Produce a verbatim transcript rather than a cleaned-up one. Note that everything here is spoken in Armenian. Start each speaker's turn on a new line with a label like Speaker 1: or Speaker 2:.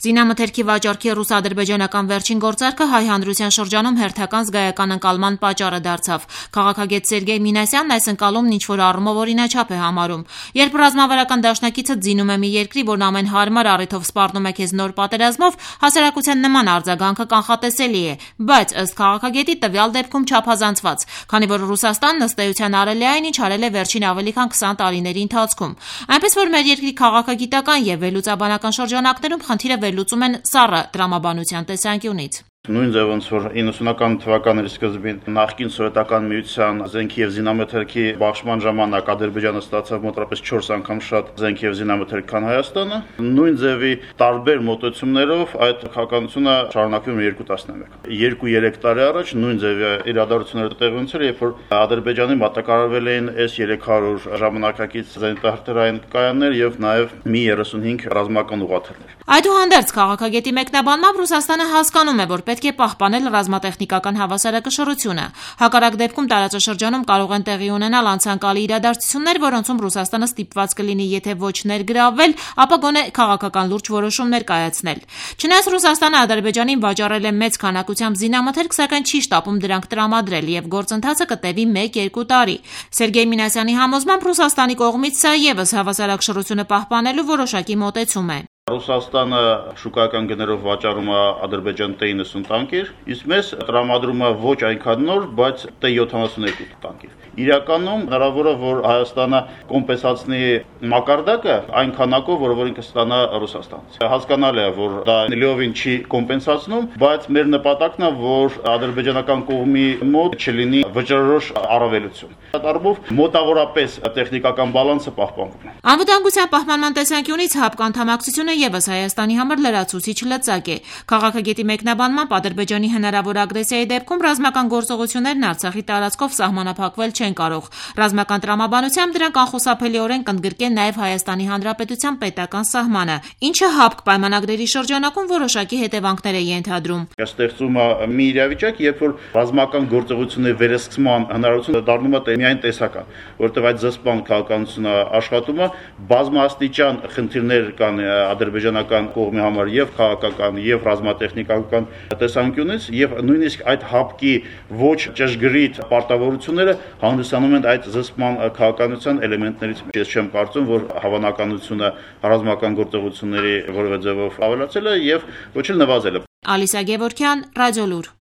Speaker 1: Զինամթերքի վաճառքի ռուս-ադրբեջանական վերջին գործարքը հայ հանրության շրջանում հերթական զգայական ընկալման պատճառը դարձավ։ Քաղաքագետ Սերգեյ Մինասյանն այս ընկալումն ինչ-որ առումով օրինաչափ է համարում։ Երբ ռազմավարական դաշնակիցը ձինում է մի երկրի, որն ամեն հարմար առիթով սպառնում է քեզ նոր պատերազմով, հասարակության նման արձագանքը կանխատեսելի է, բայց ըստ քաղաքագետի տվյալ դեպքում չափազանցված, քանի որ Ռուսաստանն ըստ էության արել է այն, ինչ արել է վերջին ավելի քան քսան տարիների ընթացքում։ Այնպես որ մեր երկրի քաղաքագիտական եւ վերլուծաբանական շրջանակներում խնդիրը լուծում են սառը տրամաբանության տեսանկյունից։
Speaker 2: Նույն ձև ոնց որ իննսունական թվականների սկզբին նախկին սովետական միության զենքի եւ զինամթերքի բաշխման ժամանակ Ադրբեջանը ստացավ մոտավորապես չորս անգամ շատ զենք եւ զինամթերք, քան Հայաստանը, նույն ձևի տարբեր մոտեցումներով այդ քաղաքականությունը շարունակվում է երկու տասնամյակ։ երկու-երեք տարի առաջ նույն ձևի իրադարձությունները տեղի ունեցել, երբ որ Ադրբեջանի մատակարարվել էին էս երեք հարյուր ժամանակակից զենիտահրթիռային կայաններ եւ նաեւ մի երեսունհինգ ռազմական ուղղաթիռներ։
Speaker 1: Այդուհանդերձ քաղաքագետի մեկնաբանմամբ Ռուսաստանը հասկանում է, որ պետք է պահպանել ռազմատեխնիկական հավասարակշռությունը։ Հակառակ դեպքում տարածաշրջանում կարող են տեղի ունենալ անցանկալի իրադարձություններ, որոնցում Ռուսաստանը ստիպված կլինի եթե ոչ ներգրավվել, ապա գոնե քաղաքական լուրջ որոշումներ կայացնել։ Չնայած Ռուսաստանը Ադրբեջանին վաճառել է մեծ քանակությամբ զինամթերք, սակայն չի շտապում դրանք տրամադրել եւ գործընթացը կտևի մեկ-երկու տարի։ Սերգեյ Մինասյանի համոզմամբ Ռուսաստանի կողմից սա եւս հավասարակշռությունը պահպանելու որոշակի մոտեցում է։
Speaker 2: Ռուսաստանը շուկայական գներով վաճառում է Ադրբեջան T իննսուն տանկեր, իսկ մեզ տրամադրում է ոչ այնքան նոր, բայց T յոթանասունյոթ տանկեր։ Իրականում հնարավոր է, որ Հայաստանը կոմպենսացնի մակարդակը այն քանակով, որը որ ինքը ստանա Ռուսաստանից։ Հասկանալի է, որ դա լիովին չի կոմպենսացնում, բայց մեր նպատակն է, որ ադրբեջանական կողմի մոտ չլինի վճռորոշ առավելություն։ Այդ առումով մոտավորապես տեխնիկական բալանսը պահպանվում է։
Speaker 1: Անվտանգության պահպանման տեսանկյունից ՀԱՊԿ անդամակցությունը եւս Հայաստանի համար լրացուցիչ լծակ է։ Քաղաքագետի մեկնաբանմամբ Ադրբեջանի հնարավոր ագրեսիայի դեպքում ռազմական գործողություններն Արցախի տարածքով սահմանափակվել չեն կարող։ Ռազմական տրամաբանությամբ դրանք անխուսափելիորեն կընդգրկեն նաեւ Հայաստանի Հանրապետության պետական սահմանը, ինչը ՀԱՊԿ պայմանագրերի շրջանակում որոշակի հետևանքներ է ենթադրում։
Speaker 2: Ստեղծում է մի իրավիճակ, երբ որ ռազմական գործողությունների վերսկսման հնարավորությունը դառնում է միայն տեսական, որովհետեւ այդ զսպման քաղաքականությունը աշխատում է, բազմաստիճան խնդիրներ կան ադրբեջանական կողմի համար եւ քաղաքական եւ ռազմատեխնիկական տեսանկյունից եւ նույնիսկ այդ ՀԱՊԿ-ի ոչ ճշգրիտ պարտավորությունները հանդիսանում են այդ զսպման քաղաքականության էլեմենտներից։ Ես չեմ կարծում, որ հավանականությունը ռազմական գործողությունների որևէ ձևով ավելացել է եւ ոչ էլ նվազել է։
Speaker 1: Ալիսա Գևորգյան, Ռադիոլուր։